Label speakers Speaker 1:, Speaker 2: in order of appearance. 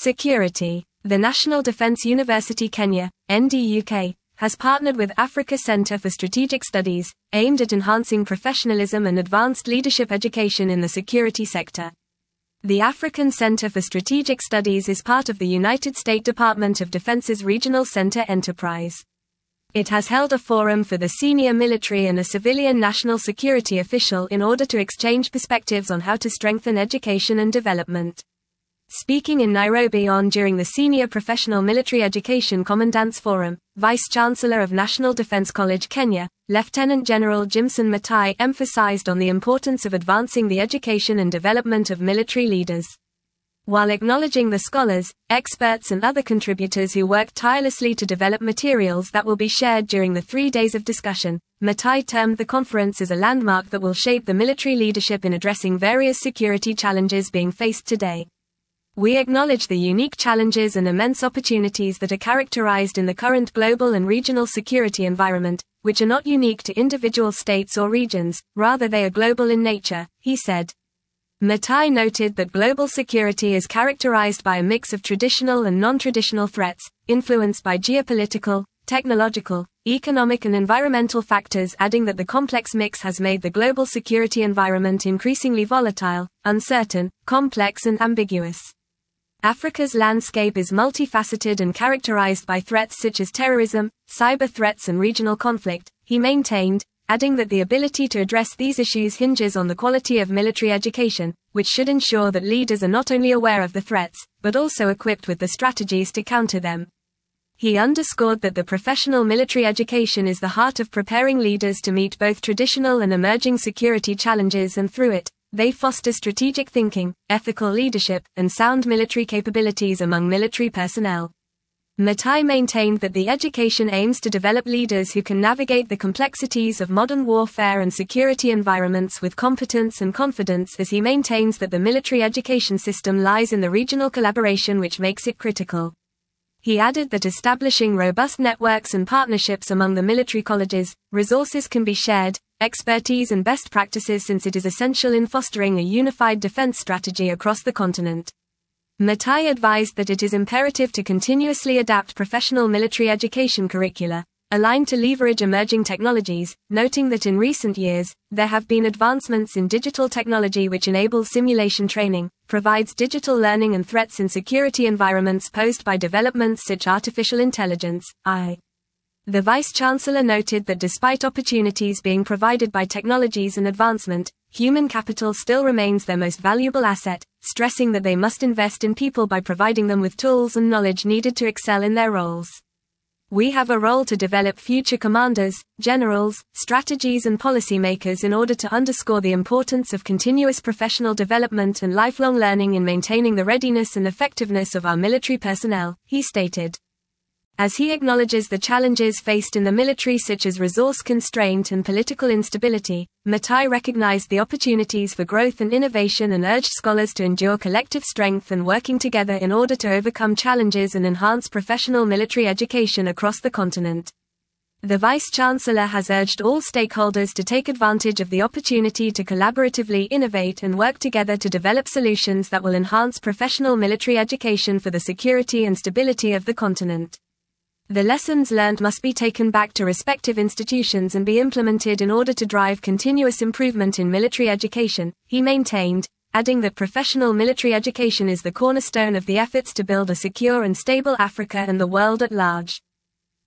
Speaker 1: Security. The National Defence University Kenya, NDUK, has partnered with Africa Centre for Strategic Studies, aimed at enhancing professionalism and advanced leadership education in the security sector. The African Centre for Strategic Studies is part of the United States Department of Defense's Regional Center Enterprise. It has held a forum for the senior military and a civilian national security official in order to exchange perspectives on how to strengthen education and development. Speaking in Nairobi during the Senior Professional Military Education Commandants Forum, Vice-Chancellor of National Defence College Kenya, Lieutenant General Jimson Matai emphasized on the importance of advancing the education and development of military leaders. While acknowledging the scholars, experts and other contributors who worked tirelessly to develop materials that will be shared during the 3 days of discussion, Matai termed the conference as a landmark that will shape the military leadership in addressing various security challenges being faced today. We acknowledge the unique challenges and immense opportunities that are characterized in the current global and regional security environment, which are not unique to individual states or regions, rather they are global in nature, he said. Matai noted that global security is characterized by a mix of traditional and non-traditional threats, influenced by geopolitical, technological, economic and environmental factors, adding that the complex mix has made the global security environment increasingly volatile, uncertain, complex and ambiguous. Africa's landscape is multifaceted and characterized by threats such as terrorism, cyber threats and regional conflict, he maintained, adding that the ability to address these issues hinges on the quality of military education, which should ensure that leaders are not only aware of the threats, but also equipped with the strategies to counter them. He underscored that the professional military education is the heart of preparing leaders to meet both traditional and emerging security challenges, and through it, they foster strategic thinking, ethical leadership, and sound military capabilities among military personnel. Matai maintained that the education aims to develop leaders who can navigate the complexities of modern warfare and security environments with competence and confidence, as he maintains that the military education system lies in the regional collaboration which makes it critical. He added that establishing robust networks and partnerships among the military colleges, resources can be shared, expertise and best practices, since it is essential in fostering a unified defense strategy across the continent. Matai advised that it is imperative to continuously adapt professional military education curricula, aligned to leverage emerging technologies, noting that in recent years, there have been advancements in digital technology which enables simulation training, provides digital learning and threats in security environments posed by developments such as artificial intelligence, AI. The Vice-Chancellor noted that despite opportunities being provided by technologies and advancement, human capital still remains their most valuable asset, stressing that they must invest in people by providing them with tools and knowledge needed to excel in their roles. We have a role to develop future commanders, generals, strategies and policymakers in order to underscore the importance of continuous professional development and lifelong learning in maintaining the readiness and effectiveness of our military personnel, he stated. As he acknowledges the challenges faced in the military such as resource constraint and political instability, Matai recognized the opportunities for growth and innovation and urged scholars to endure collective strength and working together in order to overcome challenges and enhance professional military education across the continent. The Vice-Chancellor has urged all stakeholders to take advantage of the opportunity to collaboratively innovate and work together to develop solutions that will enhance professional military education for the security and stability of the continent. The lessons learned must be taken back to respective institutions and be implemented in order to drive continuous improvement in military education, he maintained, adding that professional military education is the cornerstone of the efforts to build a secure and stable Africa and the world at large.